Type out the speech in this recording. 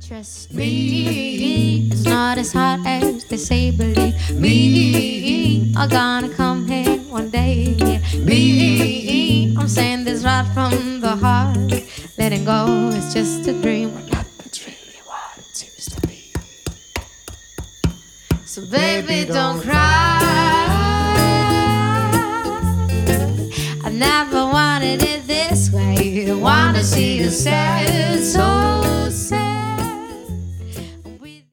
Trust me, it's not as hard as they say. Believe me, I'm gonna come here one day. Me, I'm saying this right from the heart. Letting go is just a dream. When nothing's really what it used to be. So baby, don't cry. I never wanted it this way. Wanna see you sad, so